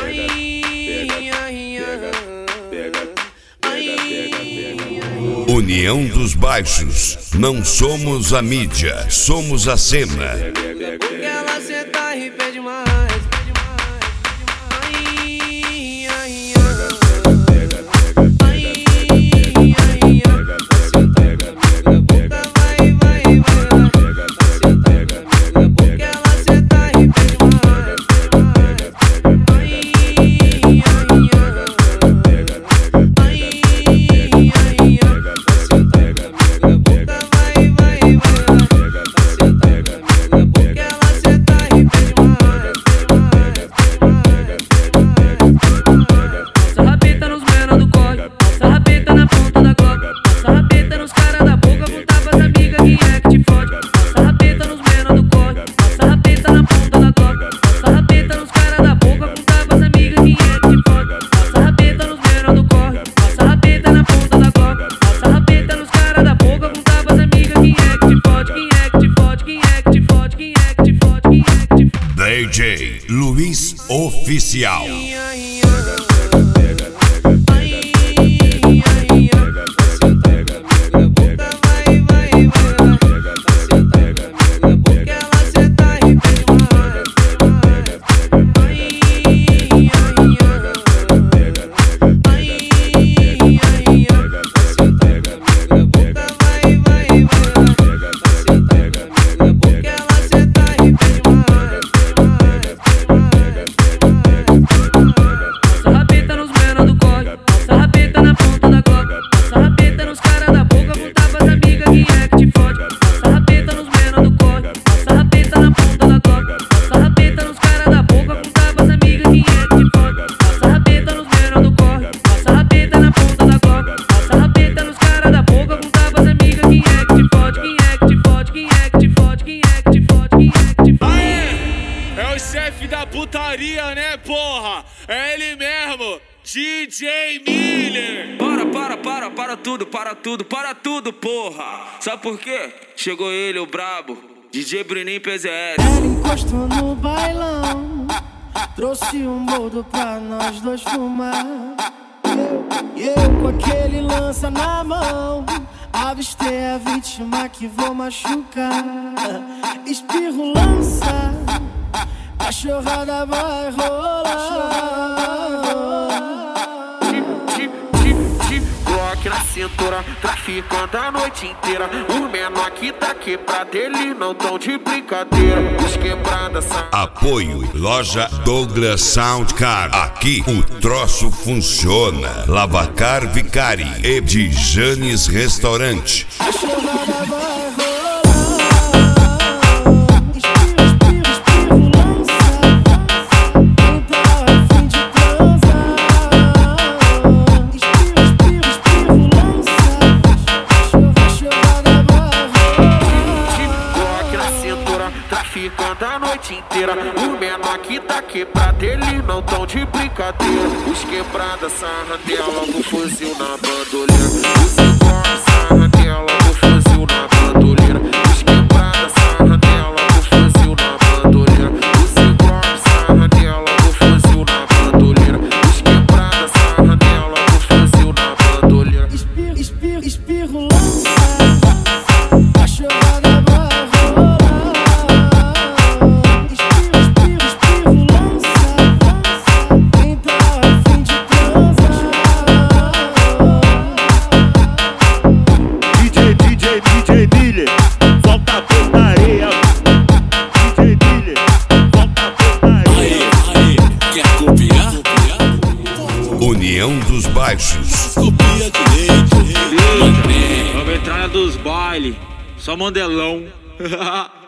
União dos Baixos, não somos a mídia, somos a cena. Porque ela senta e pede mais. DJ Luiz Oficial. Chefe da putaria, né, porra? É ele mesmo, DJ Miller. Para tudo, porra. Sabe por quê? Chegou ele, o brabo, DJ Bruninho PZS. Ela encostou no bailão, trouxe um boldo pra nós dois fumar. Eu com aquele lança na mão, avistei a vítima que vou machucar. Espirro lança, cachorrada vai rolar. Glock na cintura, traficando a noite inteira. O menor que tá quebrado, eles não tão de brincadeira. Os quebradas são... Apoio Loja Douglas Soundcar. Aqui o troço funciona. Lavacar Vicari e de Janes Restaurante. Cachorrada vai rolar. Traficando a noite inteira. O menor que tá quebrado, eles não tão de brincadeira. Os quebradas sarrandeia logo fuzil na bandoleira. Os iguais sarrandeia logo fuzil na bandoleira. Os quebradas sarrandeia logo fuzil na bandoleira. Os iguais sarrandeia logo fuzil na bandoleira. Os quebradas sarrandeia logo fuzil na bandoleira. Espirro lança, cachorrada vai rolar. União dos Baixos. Copia direito. A metralha dos baile, só mandelão.